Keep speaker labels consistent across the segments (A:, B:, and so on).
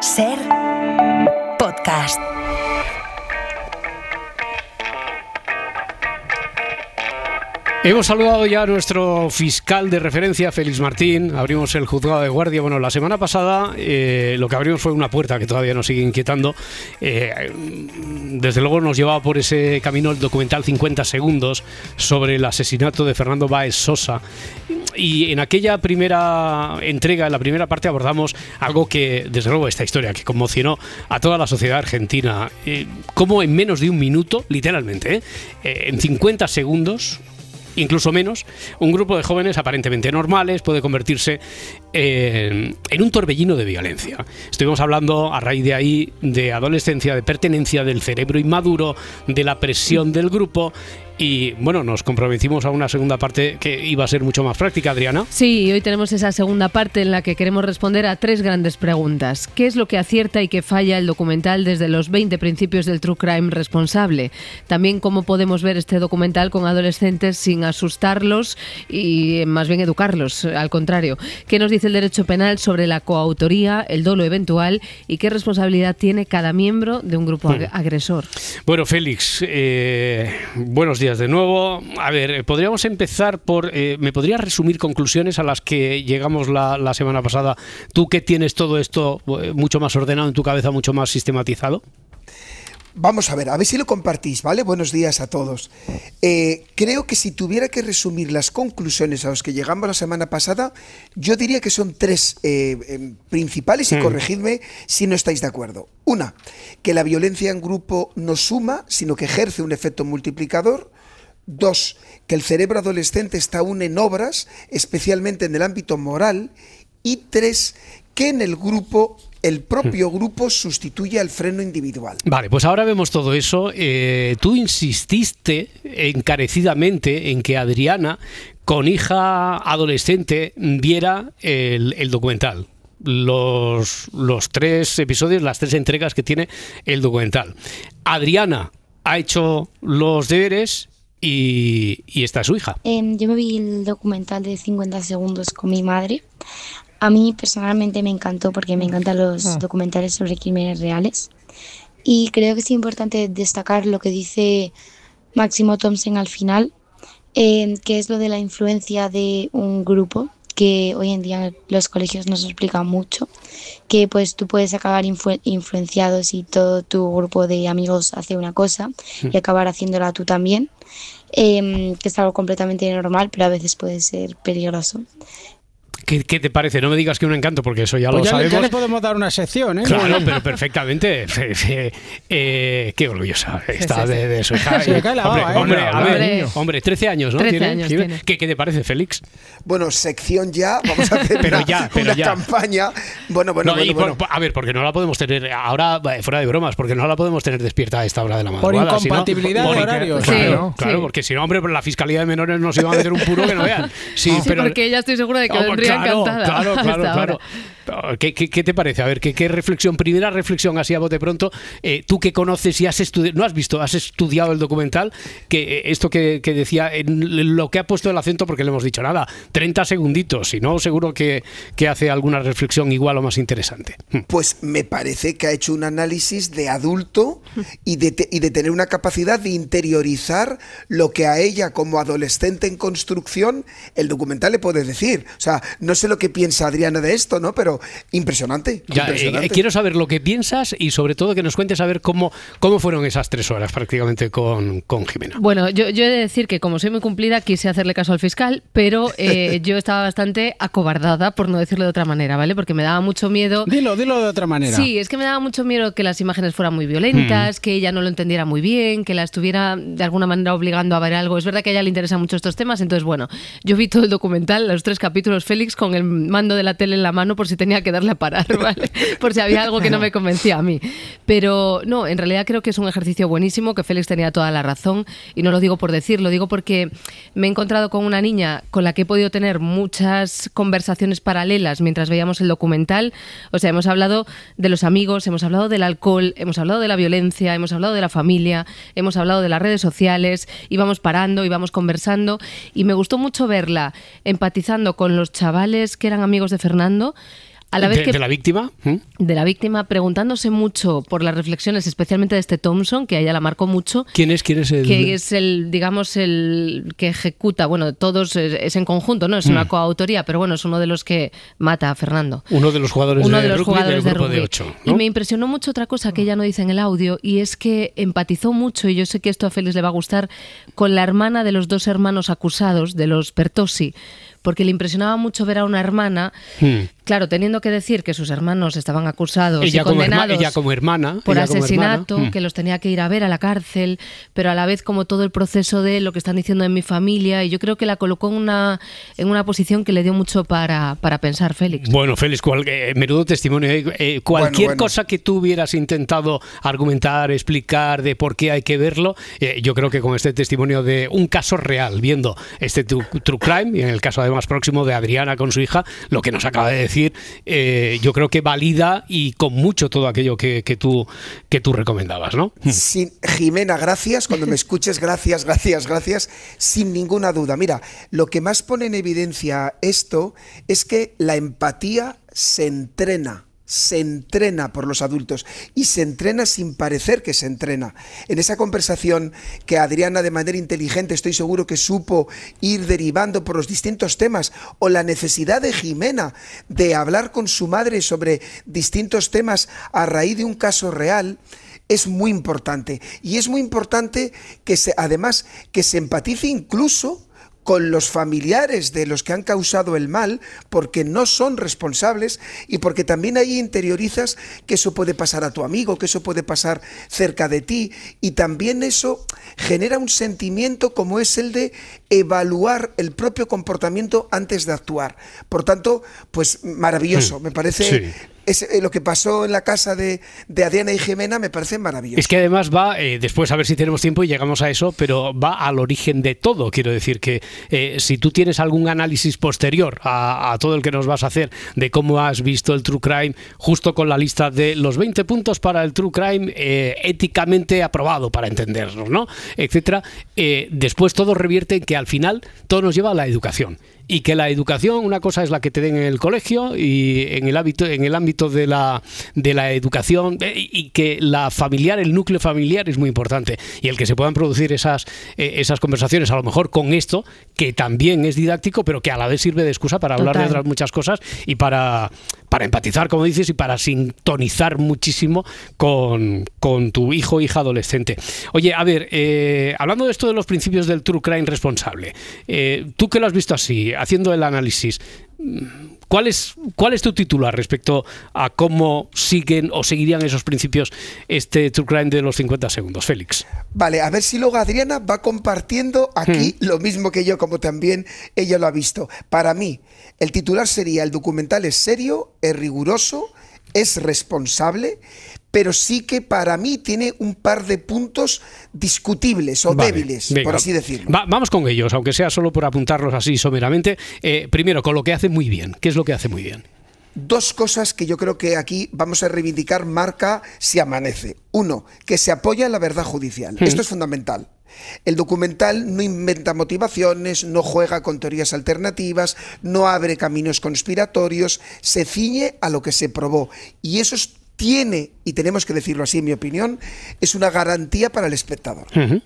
A: Ser podcast.
B: Hemos saludado ya a nuestro fiscal de referencia, Félix Martín. Abrimos el juzgado de guardia. Bueno, la semana pasada lo que abrimos fue una puerta que todavía nos sigue inquietando. Desde luego nos llevaba por ese camino el documental 50 segundos sobre el asesinato de Fernando Báez Sosa. Y en aquella primera entrega, en la primera parte, abordamos algo que, desde luego, esta historia que conmocionó a toda la sociedad argentina. Cómo en menos de un minuto, literalmente, en 50 segundos, incluso menos, un grupo de jóvenes aparentemente normales puede convertirse en un torbellino de violencia. Estuvimos hablando a raíz de ahí de adolescencia, de pertenencia, del cerebro inmaduro, de la presión del grupo. Y bueno, nos comprometimos a una segunda parte que iba a ser mucho más práctica, Adriana.
C: Sí, hoy tenemos esa segunda parte en la que queremos responder a tres grandes preguntas. ¿Qué es lo que acierta y que falla el documental desde los 20 principios del True Crime responsable? También cómo podemos ver este documental con adolescentes sin asustarlos y más bien educarlos, al contrario. ¿Qué nos dice el derecho penal sobre la coautoría, el dolo eventual y qué responsabilidad tiene cada miembro de un grupo agresor?
B: Bueno, Félix, buenos días de nuevo. A ver, podríamos empezar por... ¿me podrías resumir conclusiones a las que llegamos la semana pasada? Tú que tienes todo esto mucho más ordenado en tu cabeza, mucho más sistematizado.
D: Vamos a ver si lo compartís, ¿vale? Buenos días a todos. Creo que si tuviera que resumir las conclusiones a las que llegamos la semana pasada, yo diría que son tres principales, y corregidme si no estáis de acuerdo. Una, que la violencia en grupo no suma, sino que ejerce un efecto multiplicador. Dos, que el cerebro adolescente está aún en obras, especialmente en el ámbito moral. Y tres, que en el grupo, el propio grupo sustituye al freno individual.
B: Vale, pues ahora vemos todo eso. Tú insististe encarecidamente en que Adriana, con hija adolescente, viera el documental. Los tres episodios, las tres entregas que tiene el documental. Adriana ha hecho los deberes y esta es su hija.
E: Yo me vi el documental de 50 segundos con mi madre. A mí personalmente me encantó porque me encantan los documentales sobre crímenes reales y creo que es importante destacar lo que dice Máximo Thompson al final, que es lo de la influencia de un grupo, que hoy en día los colegios nos explican mucho, que pues tú puedes acabar influenciado si todo tu grupo de amigos hace una cosa y acabar haciéndola tú también, que es algo completamente normal, pero a veces puede ser peligroso.
B: ¿Qué te parece? No me digas que un encanto, porque eso ya pues lo sabemos.
F: Ya le podemos dar una sección, ¿eh?
B: Claro, pero perfectamente. Qué orgullosa está de su hija.
F: Se le cae la baba,
B: hombre, 13 años, ¿no?
C: 13 años tiene.
B: ¿Qué te parece, Félix?
D: Bueno, sección ya, vamos a hacer una campaña. Bueno.
B: A ver, porque no la podemos tener ahora, fuera de bromas, porque no la podemos tener despierta a esta hora de la madrugada.
F: Por incompatibilidad de horarios.
B: Claro, porque si no, hombre, la Fiscalía de Menores nos iba a meter un puro que no vean.
C: Sí, porque ya estoy segura de que vendría encantada.
B: Claro. ¿Qué te parece? A ver, ¿qué reflexión? Primera reflexión así a bote pronto. Tú que conoces y has estudiado, no has visto, has estudiado el documental, que esto que decía, en lo que ha puesto el acento, porque le hemos dicho nada, 30 segunditos, si no, seguro que hace alguna reflexión igual o más interesante.
D: Pues me parece que ha hecho un análisis de adulto y de tener una capacidad de interiorizar lo que a ella, como adolescente en construcción, el documental le puede decir. O sea, no sé lo que piensa Adriana de esto, ¿no? Pero impresionante.
B: Quiero saber lo que piensas y sobre todo que nos cuentes a ver cómo fueron esas 3 horas prácticamente con Jimena.
C: Bueno, yo he de decir que como soy muy cumplida quise hacerle caso al fiscal, pero yo estaba bastante acobardada, por no decirlo de otra manera, ¿vale? Porque me daba mucho miedo...
F: Dilo de otra manera.
C: Sí, es que me daba mucho miedo que las imágenes fueran muy violentas, que ella no lo entendiera muy bien, que la estuviera de alguna manera obligando a ver algo. Es verdad que a ella le interesan mucho estos temas, entonces bueno, yo vi todo el documental, los 3 capítulos, Félix, con el mando de la tele en la mano por si tenía que darle a parar, ¿vale? Por si había algo que no me convencía a mí. Pero no, en realidad creo que es un ejercicio buenísimo, que Félix tenía toda la razón, y no lo digo por decir, lo digo porque me he encontrado con una niña con la que he podido tener muchas conversaciones paralelas mientras veíamos el documental. O sea, hemos hablado de los amigos, hemos hablado del alcohol, hemos hablado de la violencia, hemos hablado de la familia, hemos hablado de las redes sociales, íbamos parando, íbamos conversando, y me gustó mucho verla empatizando con los chavales que eran amigos de Fernando, A la vez que
B: de la víctima.
C: De la víctima, preguntándose mucho por las reflexiones, especialmente de este Thompson, que a ella la marcó mucho.
B: ¿Quién es el...?
C: Que es el, digamos, el que ejecuta, bueno, todos es en conjunto, ¿no? Es una coautoría, pero bueno, es uno de los que mata a Fernando.
B: Uno de los jugadores de rugby del grupo de 8. ¿no?
C: Y me impresionó mucho otra cosa que ella no dice en el audio, y es que empatizó mucho, y yo sé que esto a Félix le va a gustar, con la hermana de los 2 hermanos acusados, de los Pertossi, porque le impresionaba mucho ver a una hermana, claro, teniendo que decir que sus hermanos estaban acusados y condenados
B: ella como hermana,
C: por asesinato, que los tenía que ir a ver a la cárcel, pero a la vez como todo el proceso de lo que están diciendo en mi familia, y yo creo que la colocó en una posición que le dio mucho para pensar, Félix.
B: Bueno, Félix, menudo testimonio. Cualquier cosa que tú hubieras intentado argumentar, explicar de por qué hay que verlo, yo creo que con este testimonio de un caso real, viendo este true crime, y en el caso además próximo de Adriana con su hija, lo que nos acaba de decir, yo creo que valida y con mucho todo aquello que tú recomendabas, ¿no?
D: Sí, Jimena, gracias. Cuando me escuches, gracias, sin ninguna duda. Mira, lo que más pone en evidencia esto es que la empatía se entrena por los adultos, y se entrena sin parecer que se entrena. En esa conversación que Adriana, de manera inteligente, estoy seguro que supo ir derivando por los distintos temas, o la necesidad de Jimena de hablar con su madre sobre distintos temas a raíz de un caso real, es muy importante. Y es muy importante que además que se empatice incluso con los familiares de los que han causado el mal, porque no son responsables, y porque también ahí interiorizas que eso puede pasar a tu amigo, que eso puede pasar cerca de ti, y también eso genera un sentimiento como es el de evaluar el propio comportamiento antes de actuar. Por tanto, pues maravilloso, me parece... Sí. Lo que pasó en la casa de Adriana y Jimena me parece maravilloso.
B: Es que además va, después a ver si tenemos tiempo y llegamos a eso, pero va al origen de todo. Quiero decir que si tú tienes algún análisis posterior a todo el que nos vas a hacer de cómo has visto el True Crime, justo con la lista de los 20 puntos para el True Crime éticamente aprobado, para entendernos, ¿no? Etcétera. Después todo revierte en que al final todo nos lleva a la educación. Y que la educación, una cosa es la que te den en el colegio y en el ámbito de la educación, y que la familiar, el núcleo familiar es muy importante, y el que se puedan producir esas conversaciones, a lo mejor con esto, que también es didáctico, pero que a la vez sirve de excusa para hablar de otras muchas cosas y para empatizar, como dices, y para sintonizar muchísimo con tu hijo o hija adolescente. Oye, a ver, hablando de esto de los principios del True Crime responsable, tú que lo has visto así, haciendo el análisis, ¿cuál es tu titular respecto a cómo siguen o seguirían esos principios este True Crime de los 50 segundos, Félix?
D: Vale, a ver si luego Adriana va compartiendo aquí lo mismo que yo, como también ella lo ha visto. Para mí, el titular sería: el documental es serio, es riguroso, es responsable, pero sí que para mí tiene un par de puntos discutibles o débiles, venga, por así decirlo.
B: Vamos con ellos, aunque sea solo por apuntarlos así someramente. Primero, con lo que hace muy bien. ¿Qué es lo que hace muy bien?
D: 2 cosas que yo creo que aquí vamos a reivindicar marca Si Amanece. 1, que se apoya en la verdad judicial. Esto es fundamental. El documental no inventa motivaciones, no juega con teorías alternativas, no abre caminos conspiratorios, se ciñe a lo que se probó. Y eso tiene, y tenemos que decirlo así en mi opinión, es una garantía para el espectador.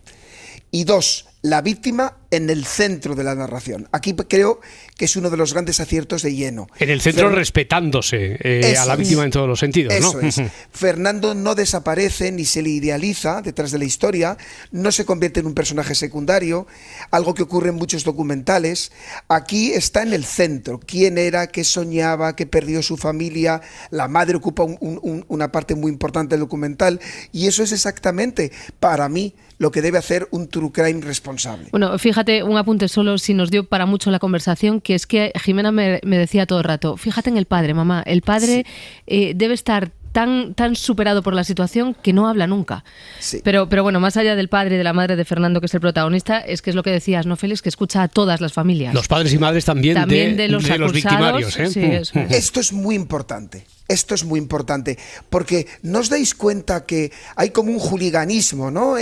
D: Y 2, la víctima en el centro de la narración. Aquí creo que es uno de los grandes aciertos de Lleno. En
B: el centro, respetándose a la víctima en todos los sentidos, ¿no?
D: Eso es. Fernando no desaparece ni se le idealiza detrás de la historia, no se convierte en un personaje secundario, algo que ocurre en muchos documentales. Aquí está en el centro. ¿Quién era? ¿Qué soñaba? ¿Qué perdió su familia? La madre ocupa una parte muy importante del documental, y eso es exactamente, para mí, lo que debe hacer un True Crime responsable.
C: Bueno, fíjate, un apunte solo, si nos dio para mucho la conversación, que es que Jimena me decía todo el rato, fíjate en el padre, mamá, el padre debe estar tan superado por la situación que no habla nunca. Sí. Pero bueno, más allá del padre y de la madre de Fernando, que es el protagonista, es que es lo que decías, ¿no, Félix? Que escucha a todas las familias.
B: Los padres y madres también de los victimarios.
C: Sí, eso es.
D: Esto es muy importante. esto es muy importante, porque ¿no os dais cuenta que hay como un juliganismo, ¿no?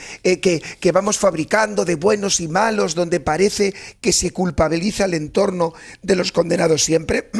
D: Que vamos fabricando de buenos y malos, donde parece que se culpabiliza el entorno de los condenados siempre?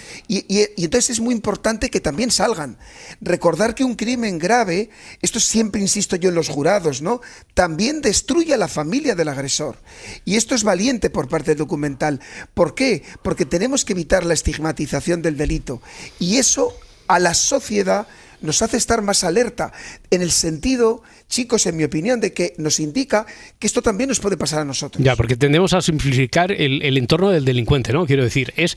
D: y entonces es muy importante que también salgan. Recordar que un crimen grave, esto siempre insisto yo en los jurados, ¿no? También destruye a la familia del agresor. Y esto es valiente por parte del documental. ¿Por qué? Porque tenemos que evitar la estigmatización del delito. Y eso a la sociedad nos hace estar más alerta, en el sentido, chicos, en mi opinión, de que nos indica que esto también nos puede pasar a nosotros.
B: Ya, porque tendemos a simplificar el entorno del delincuente, ¿no? Quiero decir, es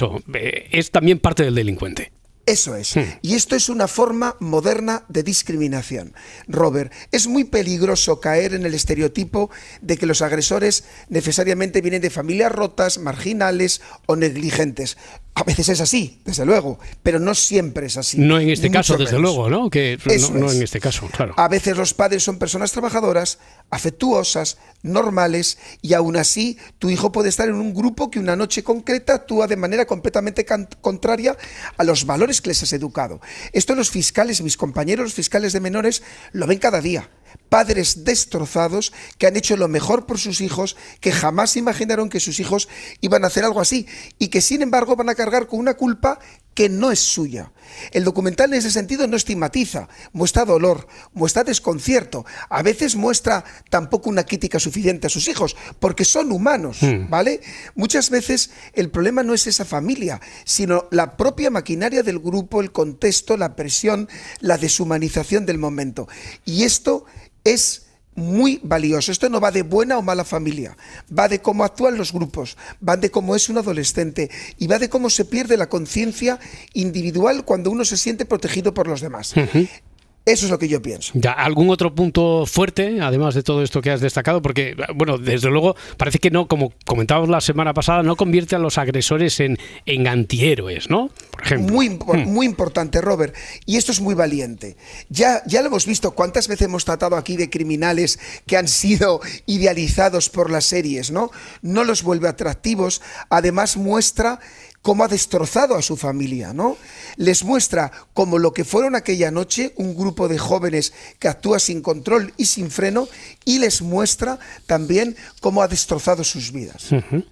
B: también parte del delincuente.
D: Eso es. Y esto es una forma moderna de discriminación. Robert, es muy peligroso caer en el estereotipo de que los agresores necesariamente vienen de familias rotas, marginales o negligentes. A veces es así, desde luego, pero no siempre es así.
B: No en este caso, desde luego, ¿no? Que no en este caso, claro.
D: A veces los padres son personas trabajadoras, afectuosas, normales, y aún así tu hijo puede estar en un grupo que una noche concreta actúa de manera completamente contraria a los valores que les has educado. Esto los fiscales, mis compañeros, los fiscales de menores, lo ven cada día. Padres destrozados que han hecho lo mejor por sus hijos, que jamás imaginaron que sus hijos iban a hacer algo así y que sin embargo van a cargar con una culpa que no es suya. El documental en ese sentido no estigmatiza, muestra dolor, muestra desconcierto, a veces muestra tampoco una crítica suficiente a sus hijos, porque son humanos, ¿vale? Muchas veces el problema no es esa familia, sino la propia maquinaria del grupo, el contexto, la presión, la deshumanización del momento. Y esto es muy valioso. Esto no va de buena o mala familia, va de cómo actúan los grupos, va de cómo es un adolescente y va de cómo se pierde la conciencia individual cuando uno se siente protegido por los demás. Eso es lo que yo pienso.
B: Ya, ¿algún otro punto fuerte, además de todo esto que has destacado? Porque, bueno, desde luego, parece que no, como comentábamos la semana pasada, no convierte a los agresores en antihéroes, ¿no? Por ejemplo.
D: Muy importante, Robert. Y esto es muy valiente. Ya lo hemos visto. ¿Cuántas veces hemos tratado aquí de criminales que han sido idealizados por las series, ¿no? No los vuelve atractivos. Además, muestra cómo ha destrozado a su familia, ¿no? Les muestra como lo que fueron aquella noche, un grupo de jóvenes que actúa sin control y sin freno, y les muestra también cómo ha destrozado sus vidas.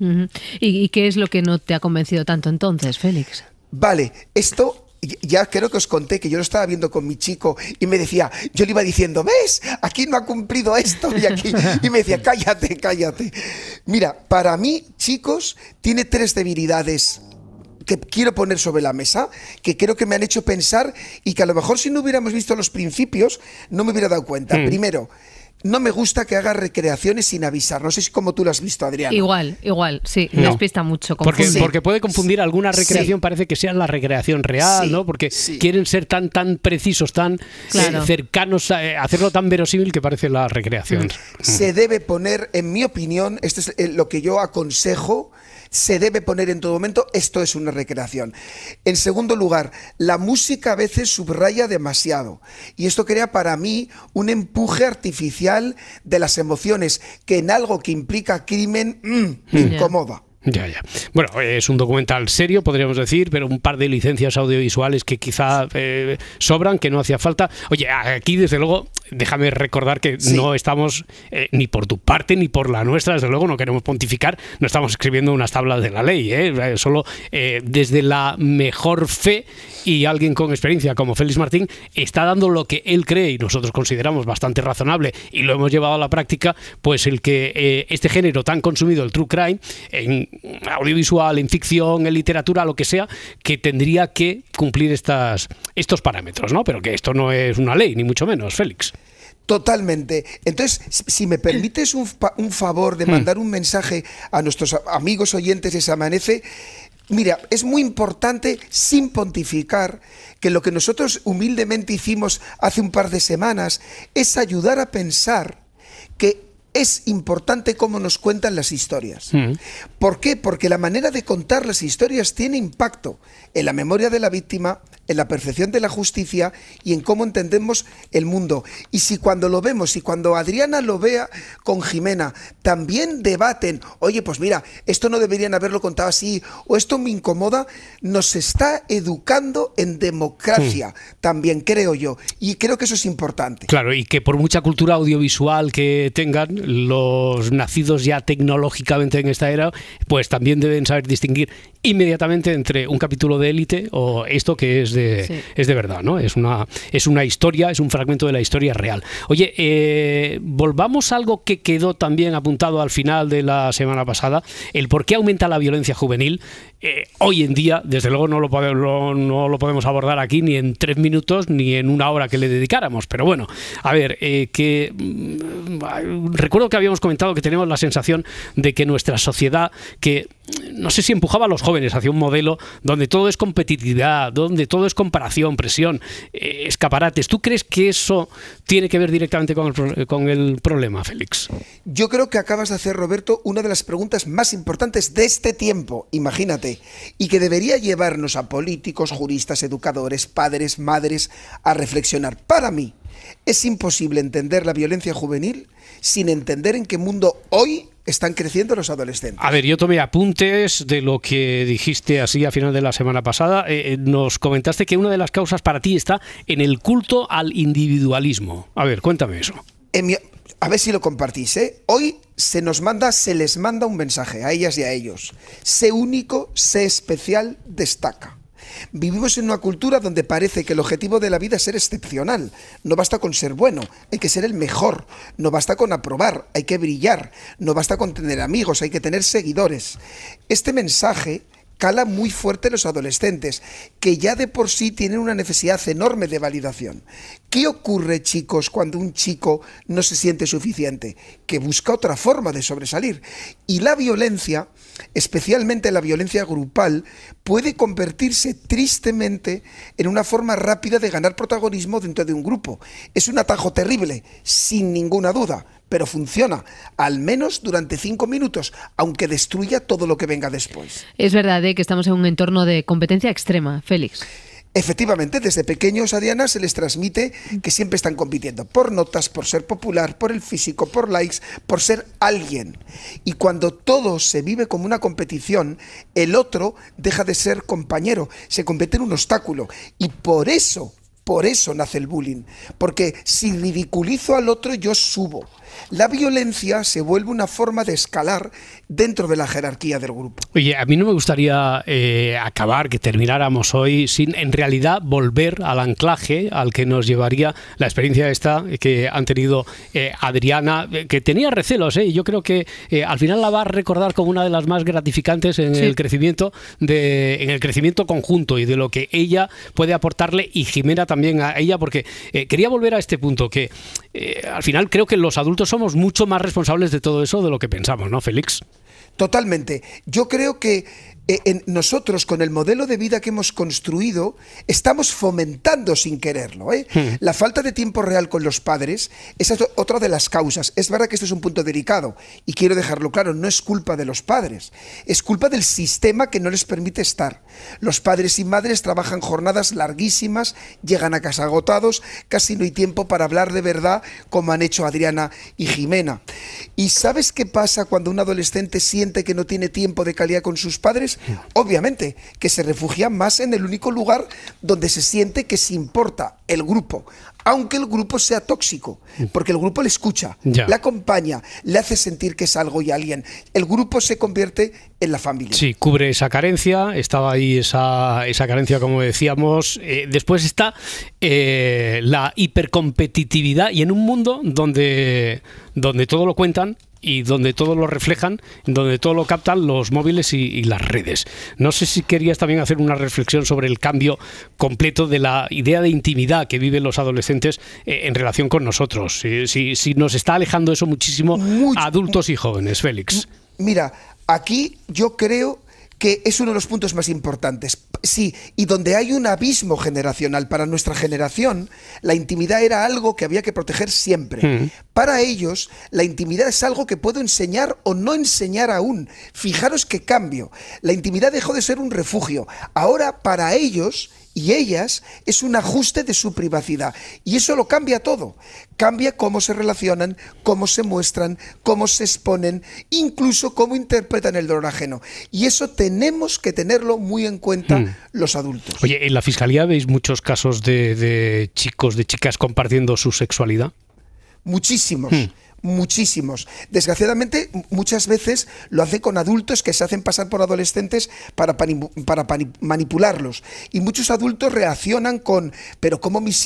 C: ¿Y qué es lo que no te ha convencido tanto entonces, Félix?
D: Vale, esto ya creo que os conté que yo lo estaba viendo con mi chico y me decía, yo le iba diciendo, ¿ves? Aquí no ha cumplido esto y aquí. Y me decía, cállate, cállate. Mira, para mí, chicos, tiene 3 debilidades que quiero poner sobre la mesa, que creo que me han hecho pensar y que a lo mejor si no hubiéramos visto los principios no me hubiera dado cuenta. Primero, no me gusta que haga recreaciones sin avisar. No sé si como tú lo has visto, Adriana.
C: Igual, sí. No. Despista mucho.
B: Porque puede confundir alguna recreación, parece que sea la recreación real, ¿no? Porque quieren ser tan precisos, tan cercanos, hacerlo tan verosímil que parece la recreación.
D: Se debe poner, en mi opinión, esto es lo que yo aconsejo, se debe poner en todo momento, esto es una recreación. En segundo lugar, la música a veces subraya demasiado y esto crea para mí un empuje artificial de las emociones que en algo que implica crimen me incomoda.
B: Ya. Bueno, es un documental serio, podríamos decir, pero un par de licencias audiovisuales que quizá sobran, que no hacía falta. Oye, aquí desde luego, déjame recordar que no estamos, ni por tu parte ni por la nuestra, desde luego no queremos pontificar, no estamos escribiendo unas tablas de la ley, solo desde la mejor fe, y alguien con experiencia como Félix Martín está dando lo que él cree y nosotros consideramos bastante razonable y lo hemos llevado a la práctica, pues el que este género tan consumido, el true crime, en audiovisual, en ficción, en literatura, lo que sea, que tendría que cumplir estos parámetros, ¿no? Pero que esto no es una ley, ni mucho menos, Félix.
D: Totalmente. Entonces, si me permites un favor de mandar un mensaje a nuestros amigos oyentes de Se Amanece. Mira, es muy importante, sin pontificar, que lo que nosotros humildemente hicimos hace un par de semanas es ayudar a pensar que es importante cómo nos cuentan las historias. ¿Por qué? Porque la manera de contar las historias tiene impacto en la memoria de la víctima, en la percepción de la justicia y en cómo entendemos el mundo. Y si cuando lo vemos, y cuando Adriana lo vea con Jimena, también debaten, oye, pues mira, esto no deberían haberlo contado así, o esto me incomoda, nos está educando en democracia, también creo yo, y creo que eso es importante.
B: Claro, y que por mucha cultura audiovisual que tengan los nacidos ya tecnológicamente en esta era, pues también deben saber distinguir inmediatamente entre un capítulo de Élite o esto que es de verdad, ¿no? Es una historia, es un fragmento de la historia real. Oye, volvamos a algo que quedó también apuntado al final de la semana pasada, el por qué aumenta la violencia juvenil. Hoy en día, desde luego, no lo podemos abordar aquí ni en 3 minutos ni en una hora que le dedicáramos, pero bueno, a ver, recuerdo que habíamos comentado que tenemos la sensación de que nuestra sociedad, que no sé si empujaba a los jóvenes hacia un modelo donde todo es competitividad, donde todo es comparación, presión, escaparates. ¿Tú crees que eso tiene que ver directamente con el problema, Félix?
D: Yo creo que acabas de hacer, Roberto, una de las preguntas más importantes de este tiempo, imagínate, y que debería llevarnos a políticos, juristas, educadores, padres, madres, a reflexionar. Para mí, es imposible entender la violencia juvenil sin entender en qué mundo hoy están creciendo los adolescentes.
B: A ver, yo tomé apuntes de lo que dijiste así a final de la semana pasada. Nos comentaste que una de las causas para ti está en el culto al individualismo. A ver, cuéntame eso.
D: A ver si lo compartís, ¿eh? Hoy se les manda un mensaje a ellas y a ellos. Sé único, sé especial, destaca. Vivimos en una cultura donde parece que el objetivo de la vida es ser excepcional. No basta con ser bueno, hay que ser el mejor. No basta con aprobar, hay que brillar. No basta con tener amigos, hay que tener seguidores. Este mensaje cala muy fuerte en los adolescentes, que ya de por sí tienen una necesidad enorme de validación. ¿Qué ocurre, chicos, cuando un chico no se siente suficiente? Que busca otra forma de sobresalir. Y la violencia, especialmente la violencia grupal, puede convertirse tristemente en una forma rápida de ganar protagonismo dentro de un grupo. Es un atajo terrible, sin ninguna duda, pero funciona, al menos durante 5 minutos, aunque destruya todo lo que venga después.
C: Es verdad que estamos en un entorno de competencia extrema, Félix.
D: Efectivamente, desde pequeños a Diana se les transmite que siempre están compitiendo por notas, por ser popular, por el físico, por likes, por ser alguien. Y cuando todo se vive como una competición, el otro deja de ser compañero, se convierte en un obstáculo. Y por eso nace el bullying, porque si ridiculizo al otro yo subo. La violencia se vuelve una forma de escalar dentro de la jerarquía del grupo.
B: Oye, a mí no me gustaría que termináramos hoy sin, en realidad, volver al anclaje al que nos llevaría la experiencia esta que han tenido Adriana, que tenía recelos, y yo creo que al final la va a recordar como una de las más gratificantes en el crecimiento conjunto y de lo que ella puede aportarle y Jimena también a ella, porque quería volver a este punto que al final creo que los adultos somos mucho más responsables de todo eso de lo que pensamos, ¿no, Félix?
D: Totalmente. Yo creo que nosotros, con el modelo de vida que hemos construido, estamos fomentando sin quererlo. La falta de tiempo real con los padres es otra de las causas. Es verdad que esto es un punto delicado y quiero dejarlo claro, no es culpa de los padres, es culpa del sistema que no les permite estar. Los padres y madres trabajan jornadas larguísimas, llegan a casa agotados, casi no hay tiempo para hablar de verdad como han hecho Adriana y Jimena. ¿Y sabes qué pasa cuando un adolescente siente que no tiene tiempo de calidad con sus padres? Obviamente, que se refugia más en el único lugar donde se siente que se importa, el grupo, aunque el grupo sea tóxico, porque el grupo le escucha, le acompaña, le hace sentir que es algo y alguien. El grupo se convierte en la familia. Sí,
B: cubre esa carencia, estaba ahí esa carencia, como decíamos. Después está la hipercompetitividad y en un mundo donde todo lo cuentan, y donde todo lo reflejan, donde todo lo captan los móviles y las redes. No sé si querías también hacer una reflexión sobre el cambio completo de la idea de intimidad que viven los adolescentes en relación con nosotros. Si nos está alejando eso muchísimo a adultos y jóvenes, Félix.
D: Mira, aquí yo creo que es uno de los puntos más importantes. Sí, y donde hay un abismo generacional. Para nuestra generación, la intimidad era algo que había que proteger siempre. Para ellos, la intimidad es algo que puedo enseñar o no enseñar aún. Fijaros qué cambio. La intimidad dejó de ser un refugio. Ahora, para ellos, y ellas es un ajuste de su privacidad. Y eso lo cambia todo. Cambia cómo se relacionan, cómo se muestran, cómo se exponen, incluso cómo interpretan el dolor ajeno. Y eso tenemos que tenerlo muy en cuenta los adultos.
B: Oye, ¿en la Fiscalía veis muchos casos de chicos, de chicas compartiendo su sexualidad?
D: Muchísimos. Muchísimos. Desgraciadamente, muchas veces lo hacen con adultos que se hacen pasar por adolescentes para manipularlos. Y muchos adultos reaccionan con, pero ¿cómo mi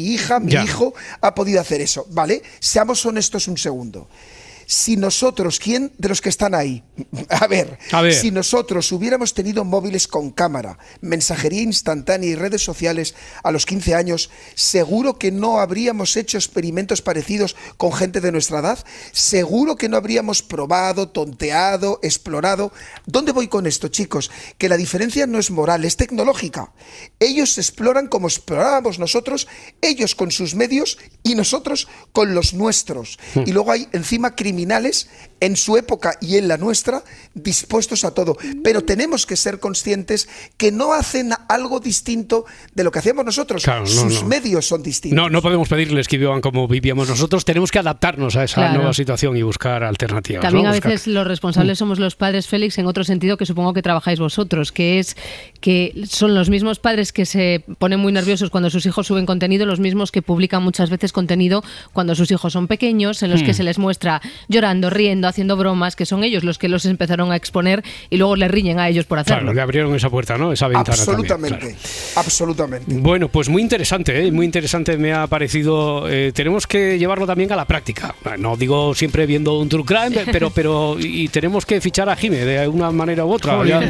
D: hijo ha podido hacer eso? ¿Vale? Seamos honestos un segundo. Si nosotros, ¿quién de los que están ahí? A ver, si nosotros hubiéramos tenido móviles con cámara, mensajería instantánea y redes sociales a los 15 años, seguro que no habríamos hecho experimentos parecidos con gente de nuestra edad, seguro que no habríamos probado, tonteado, explorado. ¿Dónde voy con esto, chicos? Que la diferencia no es moral, es tecnológica. Ellos exploran como explorábamos nosotros, ellos con sus medios y nosotros con los nuestros. Y luego hay encima criminales en su época y en la nuestra dispuestos a todo, pero tenemos que ser conscientes que no hacen algo distinto de lo que hacíamos nosotros. Claro, sus medios son distintos.
B: No podemos pedirles que vivan como vivíamos nosotros, tenemos que adaptarnos a esa nueva situación y buscar alternativas.
C: También a veces los responsables somos los padres, Félix, en otro sentido que supongo que trabajáis vosotros, que es que son los mismos padres que se ponen muy nerviosos cuando sus hijos suben contenido, los mismos que publican muchas veces contenido cuando sus hijos son pequeños, en los que se les muestra llorando, riendo, haciendo bromas, que son ellos los que los empezaron a exponer y luego le riñen a ellos por hacerlo.
B: Claro, le abrieron esa puerta, ¿no? Esa ventana.
D: Absolutamente,
B: también, claro.
D: Absolutamente.
B: Bueno, pues muy interesante, muy interesante me ha parecido. Tenemos que llevarlo también a la práctica. No digo siempre viendo un true crime, pero y tenemos que fichar a Jime de una manera u otra. Ya,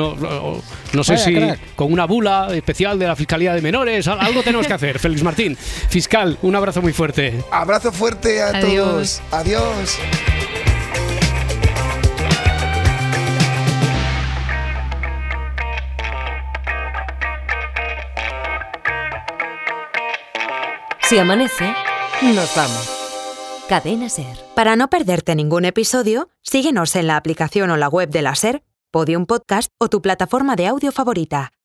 B: no sé si con una bula especial de la Fiscalía de Menores, algo tenemos que hacer. Félix Martín, fiscal, un abrazo muy fuerte.
D: Abrazo fuerte a todos. Adiós.
A: Si amanece, nos vamos. Cadena SER.
G: Para no perderte ningún episodio, síguenos en la aplicación o la web de la SER, Podium Podcast o tu plataforma de audio favorita.